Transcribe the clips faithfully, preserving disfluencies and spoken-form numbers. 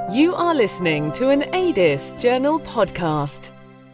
You are listening to an A D I S Journal podcast.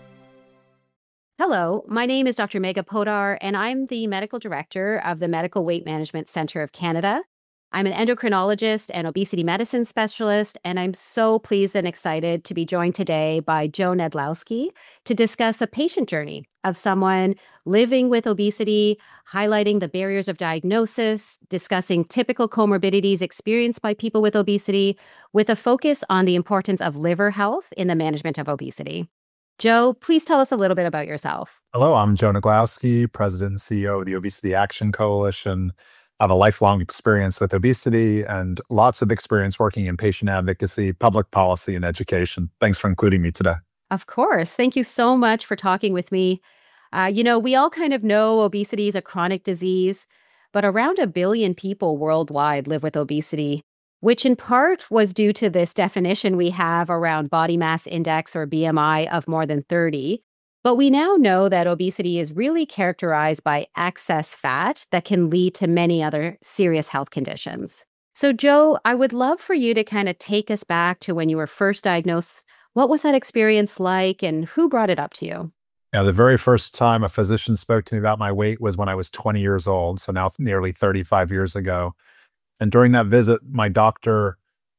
Hello, my name is Doctor Megha Podar, and I'm the Medical Director of the Medical Weight Management Center of Canada. I'm an endocrinologist and obesity medicine specialist, and I'm so pleased and excited to be joined today by Joe Nedlowski to discuss a patient journey of someone living with obesity, highlighting the barriers of diagnosis, discussing typical comorbidities experienced by people with obesity, with a focus on the importance of liver health in the management of obesity. Joe, please tell us a little bit about yourself. Hello, I'm Joe Nedlowski, President and C E O of the Obesity Action Coalition. I have a lifelong experience with obesity and lots of experience working in patient advocacy, public policy, and education. Thanks for including me today. Of course. Thank you so much for talking with me. Uh, you know, we all kind of know obesity is a chronic disease, but around a billion people worldwide live with obesity, which in part was due to this definition we have around body mass index or B M I of more than thirty. But we now know that obesity is really characterized by excess fat that can lead to many other serious health conditions. So, Joe, I would love for you to kind of take us back to when you were first diagnosed. What was that experience like, and who brought it up to you? Yeah, the very first time a physician spoke to me about my weight was when I was twenty years old, so now nearly thirty-five years ago. And during that visit, my doctor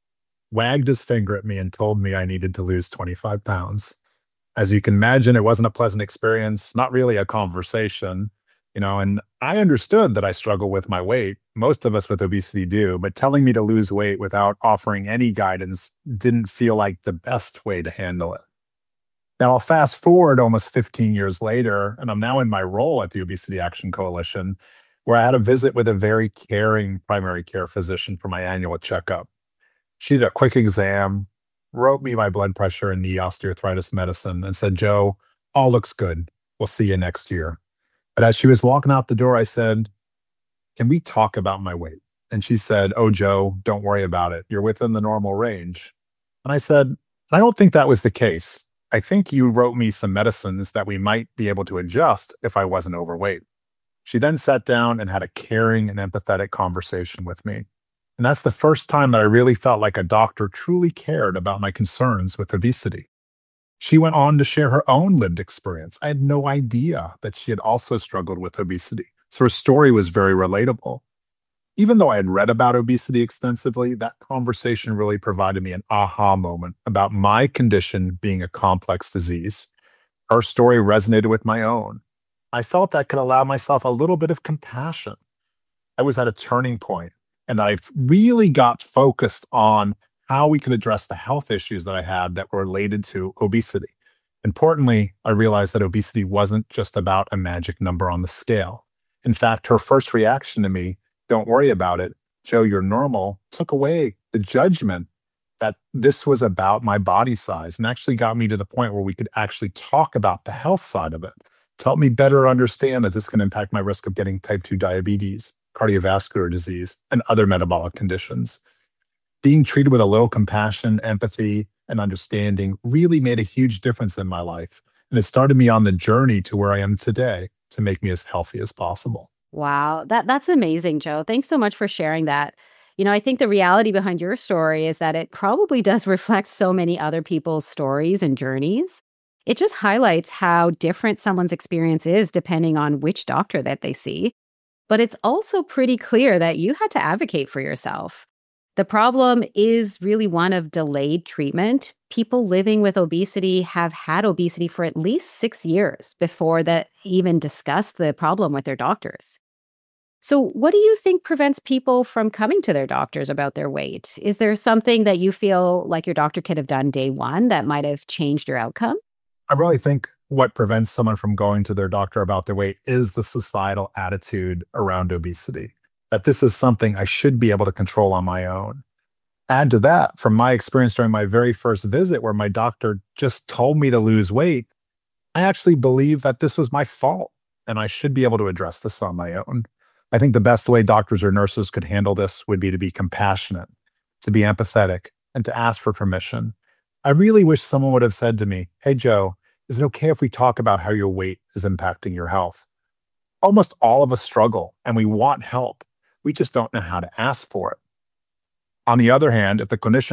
wagged his finger at me and told me I needed to lose twenty-five pounds. As you can imagine, it wasn't a pleasant experience, not really a conversation, you know, and I understood that I struggle with my weight. Most of us with obesity do, but telling me to lose weight without offering any guidance didn't feel like the best way to handle it. Now, I'll fast forward almost fifteen years later, and I'm now in my role at the Obesity Action Coalition, where I had a visit with a very caring primary care physician for my annual checkup. She did a quick exam, wrote me my blood pressure and knee osteoarthritis medicine, and said, "Joe, all looks good. We'll see you next year." But as she was walking out the door, I said, "Can we talk about my weight?" And she said, "Oh, Joe, don't worry about it. You're within the normal range." And I said, "I don't think that was the case. I think you wrote me some medicines that we might be able to adjust if I wasn't overweight." She then sat down and had a caring and empathetic conversation with me. And that's the first time that I really felt like a doctor truly cared about my concerns with obesity. She went on to share her own lived experience. I had no idea that she had also struggled with obesity. So her story was very relatable. Even though I had read about obesity extensively, that conversation really provided me an aha moment about my condition being a complex disease. Her story resonated with my own. I felt I could allow myself a little bit of compassion. I was at a turning point, and I really got focused on how we could address the health issues that I had that were related to obesity. Importantly, I realized that obesity wasn't just about a magic number on the scale. In fact, her first reaction to me, "Don't worry about it, Joe, you're normal," took away the judgment that this was about my body size and actually got me to the point where we could actually talk about the health side of it to help me better understand that this can impact my risk of getting type two diabetes, cardiovascular disease, and other metabolic conditions. Being treated with a little compassion, empathy, and understanding really made a huge difference in my life. And it started me on the journey to where I am today to make me as healthy as possible. Wow, that that's amazing, Joe. Thanks so much for sharing that. You know, I think the reality behind your story is that it probably does reflect so many other people's stories and journeys. It just highlights how different someone's experience is depending on which doctor that they see. But it's also pretty clear that you had to advocate for yourself. The problem is really one of delayed treatment. People living with obesity have had obesity for at least six years before they even discuss the problem with their doctors. So what do you think prevents people from coming to their doctors about their weight? Is there something that you feel like your doctor could have done day one that might have changed your outcome? I really think what prevents someone from going to their doctor about their weight is the societal attitude around obesity, that this is something I should be able to control on my own. Add to that, from my experience during my very first visit where my doctor just told me to lose weight, I actually believe that this was my fault and I should be able to address this on my own. I think the best way doctors or nurses could handle this would be to be compassionate, to be empathetic, and to ask for permission. I really wish someone would have said to me, "Hey, Joe, is it okay if we talk about how your weight is impacting your health?" Almost all of us struggle and we want help. We just don't know how to ask for it. On the other hand, if the clinician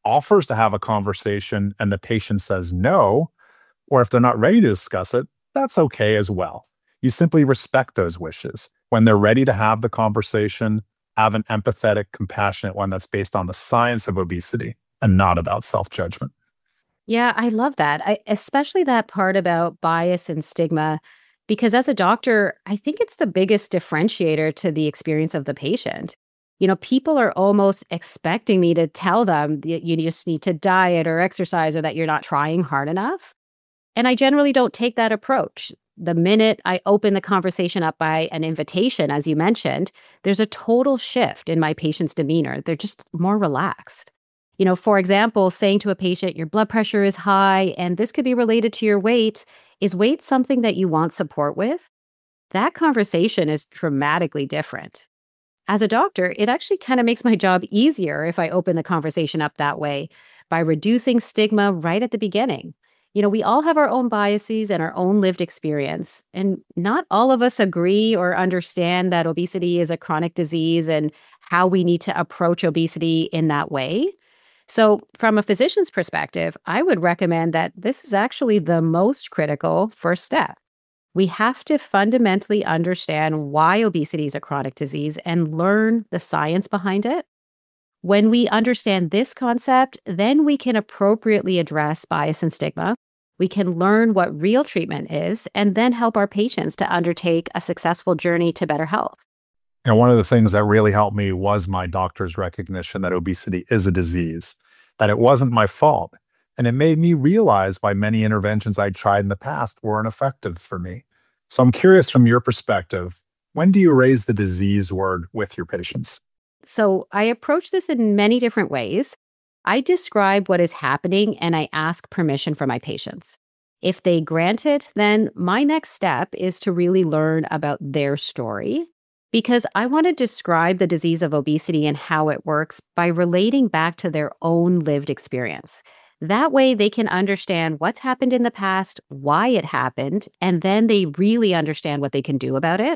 offers to have a conversation and the patient says no, or if they're not ready to discuss it, that's okay as well. You simply respect those wishes. When they're ready to have the conversation, have an empathetic, compassionate one that's based on the science of obesity and not about self-judgment. Yeah, I love that. I, especially that part about bias and stigma, because as a doctor, I think it's the biggest differentiator to the experience of the patient. You know, people are almost expecting me to tell them that you just need to diet or exercise or that you're not trying hard enough. And I generally don't take that approach. The minute I open the conversation up by an invitation, as you mentioned, there's a total shift in my patient's demeanor. They're just more relaxed. You know, for example, saying to a patient, your blood pressure is high, and this could be related to your weight. Is weight something that you want support with? That conversation is dramatically different. As a doctor, it actually kind of makes my job easier if I open the conversation up that way by reducing stigma right at the beginning. You know, we all have our own biases and our own lived experience, and not all of us agree or understand that obesity is a chronic disease and how we need to approach obesity in that way. So, from a physician's perspective, I would recommend that this is actually the most critical first step. We have to fundamentally understand why obesity is a chronic disease and learn the science behind it. When we understand this concept, then we can appropriately address bias and stigma. We can learn what real treatment is and then help our patients to undertake a successful journey to better health. And one of the things that really helped me was my doctor's recognition that obesity is a disease, that it wasn't my fault. And it made me realize why many interventions I tried in the past weren't effective for me. So I'm curious, from your perspective, when do you raise the disease word with your patients? So I approach this in many different ways. I describe what is happening and I ask permission from my patients. If they grant it, then my next step is to really learn about their story, because I want to describe the disease of obesity and how it works by relating back to their own lived experience. That way they can understand what's happened in the past, why it happened, and then they really understand what they can do about it.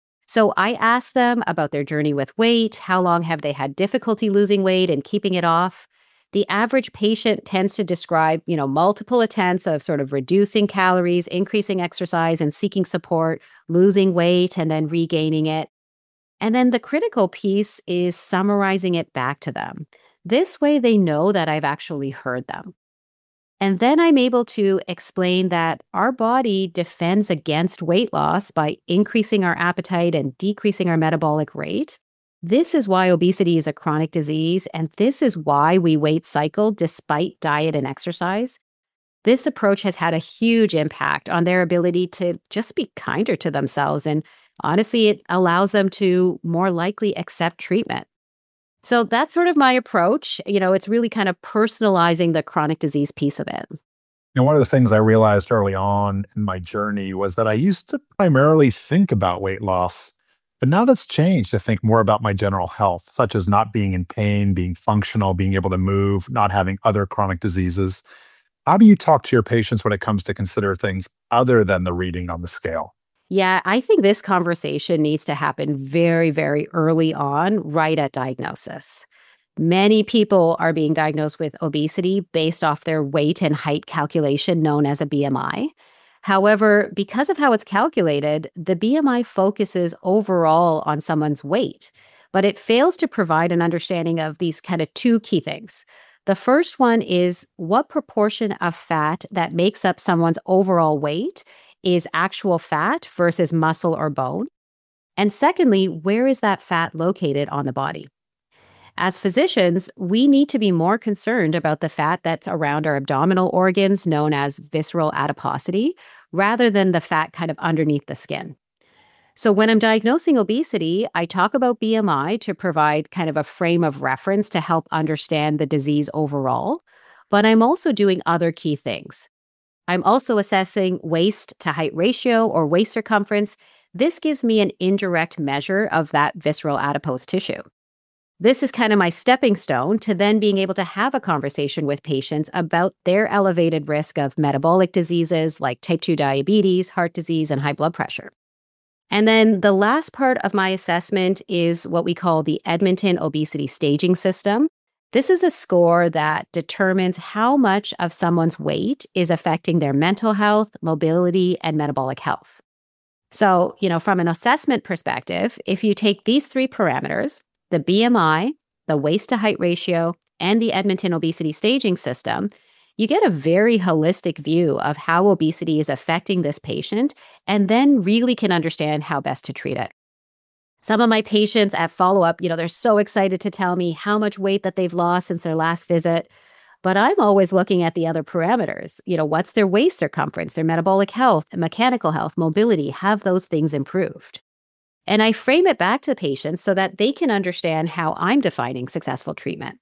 So I ask them about their journey with weight. How long have they had difficulty losing weight and keeping it off? The average patient tends to describe, you know, multiple attempts of sort of reducing calories, increasing exercise, and seeking support, losing weight, and then regaining it. And then the critical piece is summarizing it back to them. This way they know that I've actually heard them. And then I'm able to explain that our body defends against weight loss by increasing our appetite and decreasing our metabolic rate. This is why obesity is a chronic disease, and this is why we weight cycle despite diet and exercise. This approach has had a huge impact on their ability to just be kinder to themselves, and honestly, it allows them to more likely accept treatment. So that's sort of my approach. You know, it's really kind of personalizing the chronic disease piece of it. And one of the things I realized early on in my journey was that I used to primarily think about weight loss, but now that's changed to think more about my general health, such as not being in pain, being functional, being able to move, not having other chronic diseases. How do you talk to your patients when it comes to consider things other than the reading on the scale? Yeah, I think this conversation needs to happen very, very early on, right at diagnosis. Many people are being diagnosed with obesity based off their weight and height calculation known as a B M I. However, because of how it's calculated, the B M I focuses overall on someone's weight, but it fails to provide an understanding of these kind of two key things. The first one is what proportion of fat that makes up someone's overall weight is actual fat versus muscle or bone. And secondly, where is that fat located on the body? As physicians, we need to be more concerned about the fat that's around our abdominal organs, known as visceral adiposity, rather than the fat kind of underneath the skin. So when I'm diagnosing obesity, I talk about B M I to provide kind of a frame of reference to help understand the disease overall. But I'm also doing other key things. I'm also assessing waist to height ratio or waist circumference. This gives me an indirect measure of that visceral adipose tissue. This is kind of my stepping stone to then being able to have a conversation with patients about their elevated risk of metabolic diseases like type two diabetes, heart disease, and high blood pressure. And then the last part of my assessment is what we call the Edmonton Obesity Staging System. This is a score that determines how much of someone's weight is affecting their mental health, mobility, and metabolic health. So, you know, from an assessment perspective, if you take these three parameters, the B M I, the waist to height ratio, and the Edmonton Obesity Staging System, you get a very holistic view of how obesity is affecting this patient, and then really can understand how best to treat it. Some of my patients at follow-up, you know, they're so excited to tell me how much weight that they've lost since their last visit. But I'm always looking at the other parameters. You know, what's their waist circumference, their metabolic health, mechanical health, mobility? Have those things improved? And I frame it back to the patients so that they can understand how I'm defining successful treatment.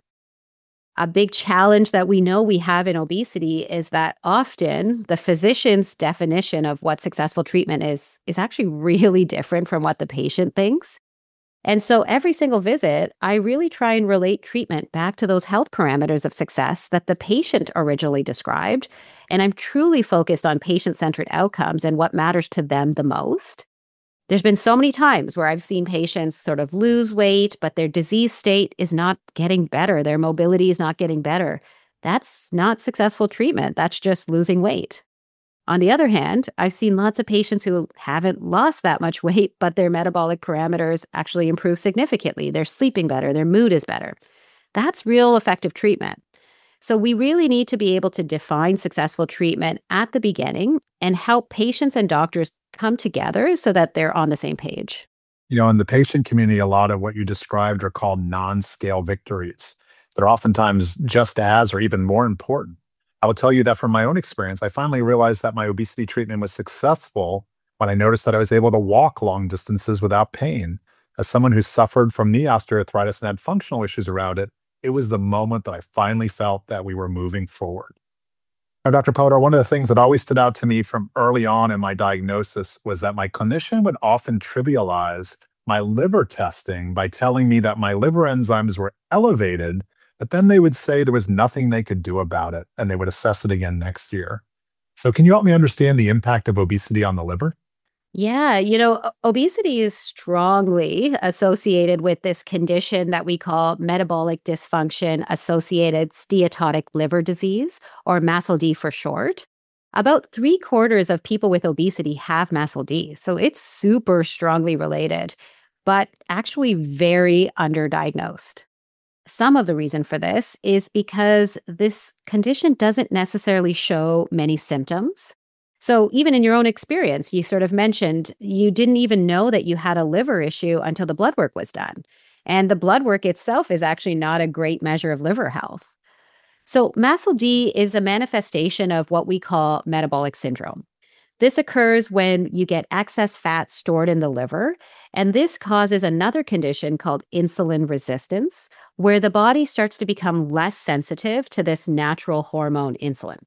A big challenge that we know we have in obesity is that often the physician's definition of what successful treatment is is actually really different from what the patient thinks. And so every single visit, I really try and relate treatment back to those health parameters of success that the patient originally described. And I'm truly focused on patient-centered outcomes and what matters to them the most. There's been so many times where I've seen patients sort of lose weight, but their disease state is not getting better. Their mobility is not getting better. That's not successful treatment. That's just losing weight. On the other hand, I've seen lots of patients who haven't lost that much weight, but their metabolic parameters actually improve significantly. They're sleeping better. Their mood is better. That's real effective treatment. So we really need to be able to define successful treatment at the beginning and help patients and doctors come together so that they're on the same page. You know, in the patient community, a lot of what you described are called non-scale victories. They're oftentimes just as or even more important. I will tell you that from my own experience, I finally realized that my obesity treatment was successful when I noticed that I was able to walk long distances without pain. As someone who suffered from knee osteoarthritis and had functional issues around it, it was the moment that I finally felt that we were moving forward. Now, Doctor Podar, one of the things that always stood out to me from early on in my diagnosis was that my clinician would often trivialize my liver testing by telling me that my liver enzymes were elevated, but then they would say there was nothing they could do about it, and they would assess it again next year. So can you help me understand the impact of obesity on the liver? Yeah, you know, o- obesity is strongly associated with this condition that we call metabolic dysfunction associated steatotic liver disease, or MASLD for short. About three quarters of people with obesity have MASLD, so it's super strongly related, but actually very underdiagnosed. Some of the reason for this is because this condition doesn't necessarily show many symptoms. So even in your own experience, you sort of mentioned you didn't even know that you had a liver issue until the blood work was done. And the blood work itself is actually not a great measure of liver health. So MASLD is a manifestation of what we call metabolic syndrome. This occurs when you get excess fat stored in the liver, and this causes another condition called insulin resistance, where the body starts to become less sensitive to this natural hormone insulin.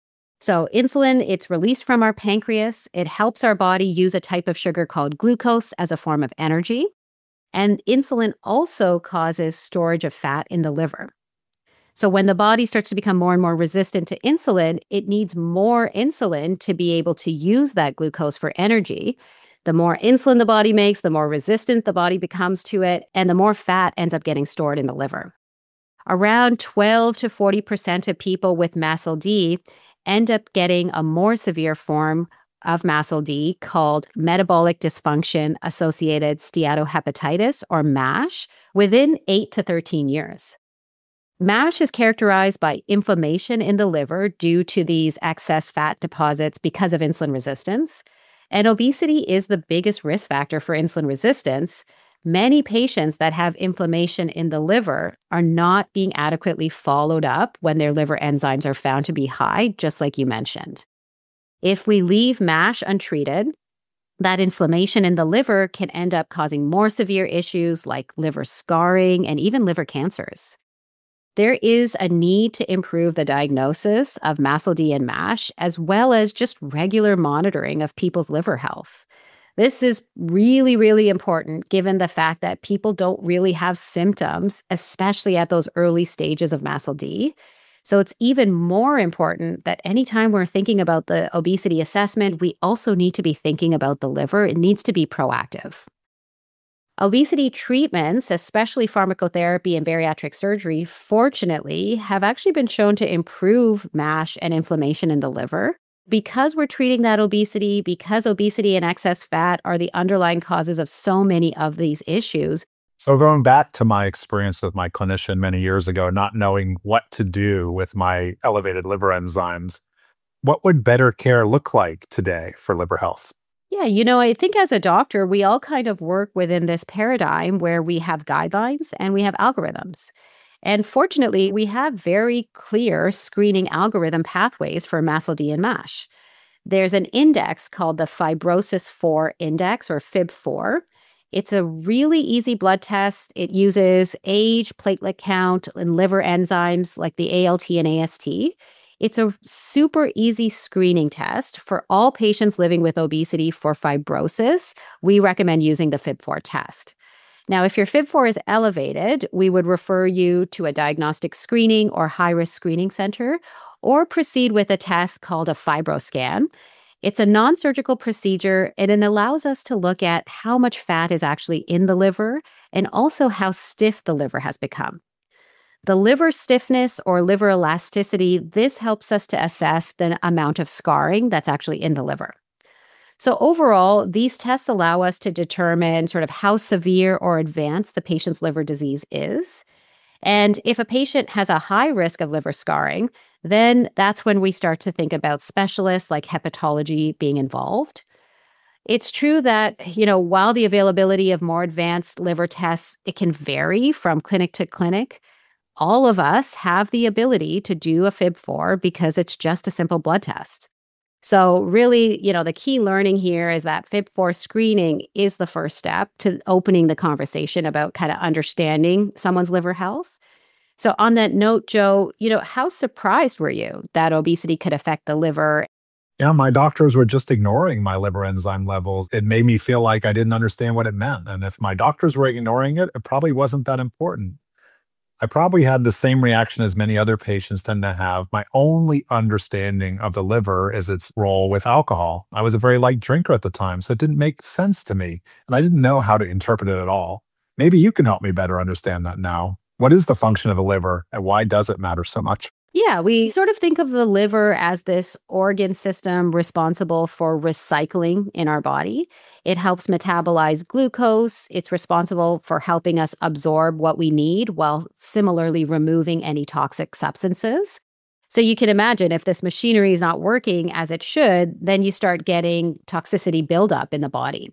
So insulin, it's released from our pancreas. It helps our body use a type of sugar called glucose as a form of energy. And insulin also causes storage of fat in the liver. So when the body starts to become more and more resistant to insulin, it needs more insulin to be able to use that glucose for energy. The more insulin the body makes, the more resistant the body becomes to it, and the more fat ends up getting stored in the liver. Around twelve to forty percent of people with MASLD end up getting a more severe form of MASLD called metabolic dysfunction associated steatohepatitis, or MASH, within eight to thirteen years. MASH is characterized by inflammation in the liver due to these excess fat deposits because of insulin resistance. And obesity is the biggest risk factor for insulin resistance. Many patients that have inflammation in the liver are not being adequately followed up when their liver enzymes are found to be high, just like you mentioned. If we leave MASH untreated, that inflammation in the liver can end up causing more severe issues like liver scarring and even liver cancers. There is a need to improve the diagnosis of MASLD and MASH, as well as just regular monitoring of people's liver health. This is really, really important given the fact that people don't really have symptoms, especially at those early stages of MASLD. So it's even more important that anytime we're thinking about the obesity assessment, we also need to be thinking about the liver. It needs to be proactive. Obesity treatments, especially pharmacotherapy and bariatric surgery, fortunately, have actually been shown to improve MASH and inflammation in the liver. Because we're treating that obesity, because obesity and excess fat are the underlying causes of so many of these issues. So going back to my experience with my clinician many years ago, not knowing what to do with my elevated liver enzymes, what would better care look like today for liver health? Yeah, you know, I think as a doctor, we all kind of work within this paradigm where we have guidelines and we have algorithms. And fortunately, we have very clear screening algorithm pathways for MASLD and MASH. There's an index called the Fibrosis four Index, or F I B four. It's a really easy blood test. It uses age, platelet count, and liver enzymes like the A L T and A S T. It's a super easy screening test for all patients living with obesity for fibrosis. We recommend using the F I B four test. Now, if your F I B four is elevated, we would refer you to a diagnostic screening or high-risk screening center, or proceed with a test called a FibroScan. It's a non-surgical procedure, and it allows us to look at how much fat is actually in the liver and also how stiff the liver has become. The liver stiffness or liver elasticity, this helps us to assess the amount of scarring that's actually in the liver. So overall, these tests allow us to determine sort of how severe or advanced the patient's liver disease is. And if a patient has a high risk of liver scarring, then that's when we start to think about specialists like hepatology being involved. It's true that, you know, while the availability of more advanced liver tests, it can vary from clinic to clinic, all of us have the ability to do a F I B four because it's just a simple blood test. So really, you know, the key learning here is that F I B four screening is the first step to opening the conversation about kind of understanding someone's liver health. So on that note, Joe, you know, how surprised were you that obesity could affect the liver? Yeah, my doctors were just ignoring my liver enzyme levels. It made me feel like I didn't understand what it meant. And if my doctors were ignoring it, it probably wasn't that important. I probably had the same reaction as many other patients tend to have. My only understanding of the liver is its role with alcohol. I was a very light drinker at the time, so it didn't make sense to me, and I didn't know how to interpret it at all. Maybe you can help me better understand that now. What is the function of the liver, and why does it matter so much? Yeah, we sort of think of the liver as this organ system responsible for recycling in our body. It helps metabolize glucose. It's responsible for helping us absorb what we need while similarly removing any toxic substances. So you can imagine if this machinery is not working as it should, then you start getting toxicity buildup in the body.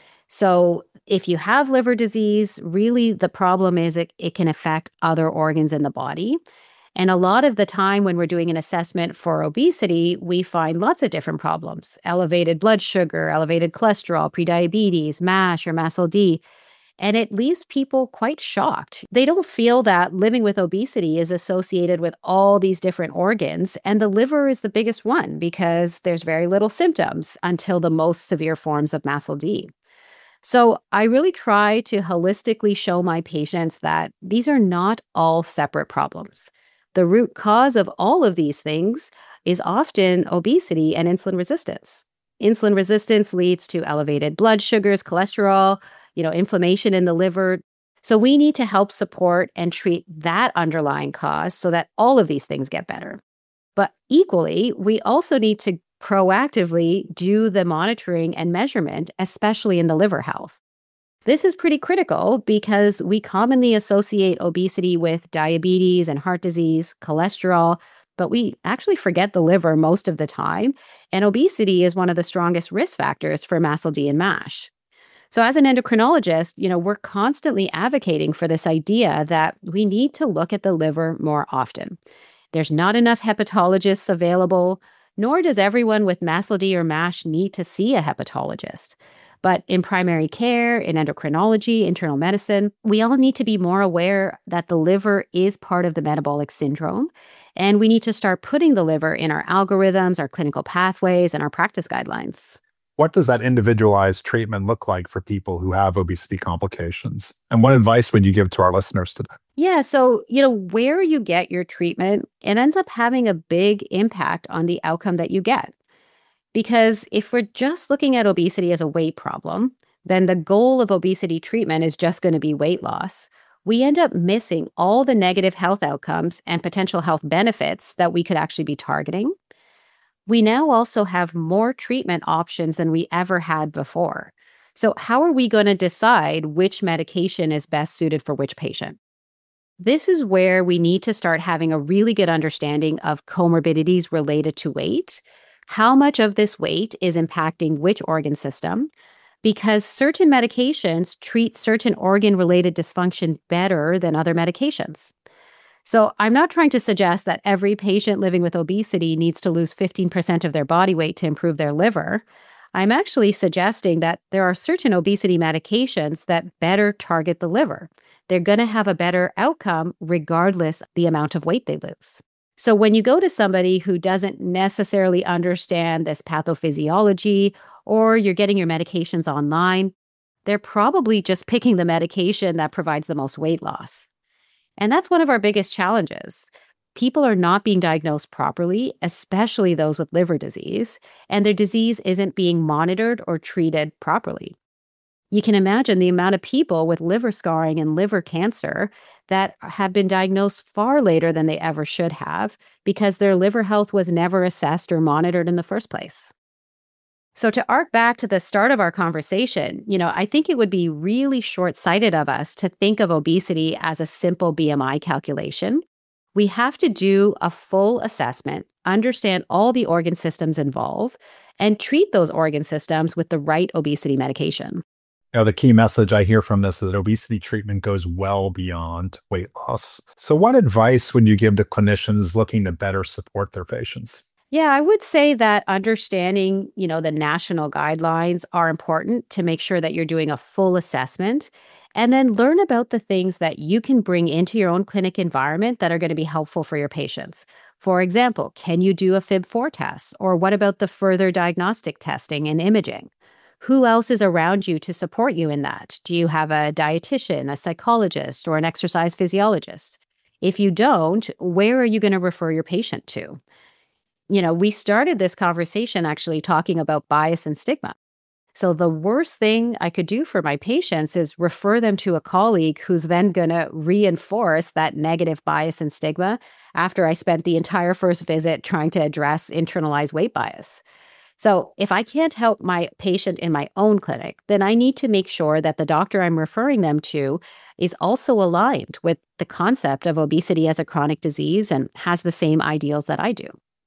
So if you have liver disease, really the problem is it, it can affect other organs in the body. And a lot of the time when we're doing an assessment for obesity, we find lots of different problems: elevated blood sugar, elevated cholesterol, prediabetes, MASH or MASLD. And it leaves people quite shocked. They don't feel that living with obesity is associated with all these different organs. And the liver is the biggest one because there's very little symptoms until the most severe forms of MASLD. So I really try to holistically show my patients that these are not all separate problems. The root cause of all of these things is often obesity and insulin resistance. Insulin resistance leads to elevated blood sugars, cholesterol, you know, inflammation in the liver. So we need to help support and treat that underlying cause so that all of these things get better. But equally, we also need to proactively do the monitoring and measurement, especially in the liver health. This is pretty critical because we commonly associate obesity with diabetes and heart disease, cholesterol, but we actually forget the liver most of the time. And obesity is one of the strongest risk factors for MASLD and MASH. So as an endocrinologist, you know, we're constantly advocating for this idea that we need to look at the liver more often. There's not enough hepatologists available, nor does everyone with MASLD or MASH need to see a hepatologist. But in primary care, in endocrinology, internal medicine, we all need to be more aware that the liver is part of the metabolic syndrome. And we need to start putting the liver in our algorithms, our clinical pathways, and our practice guidelines. What does that individualized treatment look like for people who have obesity complications? And what advice would you give to our listeners today? Yeah, so, you know, where you get your treatment, it ends up having a big impact on the outcome that you get. Because if we're just looking at obesity as a weight problem, then the goal of obesity treatment is just going to be weight loss. We end up missing all the negative health outcomes and potential health benefits that we could actually be targeting. We now also have more treatment options than we ever had before. So how are we going to decide which medication is best suited for which patient? This is where we need to start having a really good understanding of comorbidities related to weight, how much of this weight is impacting which organ system, because certain medications treat certain organ-related dysfunction better than other medications. So I'm not trying to suggest that every patient living with obesity needs to lose fifteen percent of their body weight to improve their liver. I'm actually suggesting that there are certain obesity medications that better target the liver. They're going to have a better outcome regardless of the amount of weight they lose. So when you go to somebody who doesn't necessarily understand this pathophysiology, or you're getting your medications online, they're probably just picking the medication that provides the most weight loss. And that's one of our biggest challenges. People are not being diagnosed properly, especially those with liver disease, and their disease isn't being monitored or treated properly. You can imagine the amount of people with liver scarring and liver cancer that have been diagnosed far later than they ever should have because their liver health was never assessed or monitored in the first place. So to arc back to the start of our conversation, you know, I think it would be really short-sighted of us to think of obesity as a simple B M I calculation. We have to do a full assessment, understand all the organ systems involved, and treat those organ systems with the right obesity medication. You know, the key message I hear from this is that obesity treatment goes well beyond weight loss. So what advice would you give to clinicians looking to better support their patients? Yeah, I would say that understanding, you know, the national guidelines are important to make sure that you're doing a full assessment, and then learn about the things that you can bring into your own clinic environment that are going to be helpful for your patients. For example, can you do a F I B four test? Or what about the further diagnostic testing and imaging? Who else is around you to support you in that? Do you have a dietitian, a psychologist, or an exercise physiologist? If you don't, where are you going to refer your patient to? You know, we started this conversation actually talking about bias and stigma. So the worst thing I could do for my patients is refer them to a colleague who's then going to reinforce that negative bias and stigma after I spent the entire first visit trying to address internalized weight bias. So if I can't help my patient in my own clinic, then I need to make sure that the doctor I'm referring them to is also aligned with the concept of obesity as a chronic disease and has the same ideals that I do.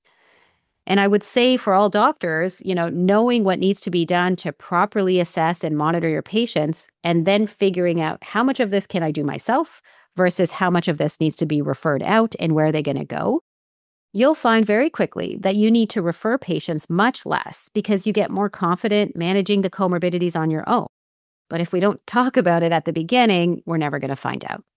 And I would say for all doctors, you know, knowing what needs to be done to properly assess and monitor your patients, and then figuring out how much of this can I do myself versus how much of this needs to be referred out and where are they going to go, you'll find very quickly that you need to refer patients much less because you get more confident managing the comorbidities on your own. But if we don't talk about it at the beginning, we're never going to find out.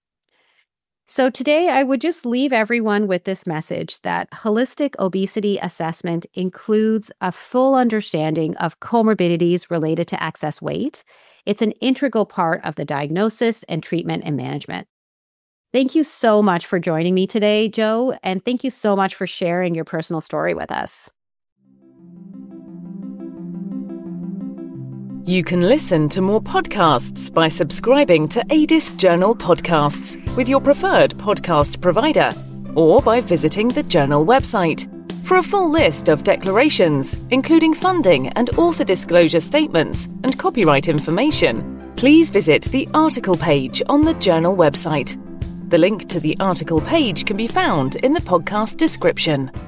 So today, I would just leave everyone with this message that holistic obesity assessment includes a full understanding of comorbidities related to excess weight. It's an integral part of the diagnosis and treatment and management. Thank you so much for joining me today, Joe, and thank you so much for sharing your personal story with us. You can listen to more podcasts by subscribing to A D I S Journal Podcasts with your preferred podcast provider or by visiting the Journal website. For a full list of declarations, including funding and author disclosure statements and copyright information, please visit the article page on the Journal website. The link to the article page can be found in the podcast description.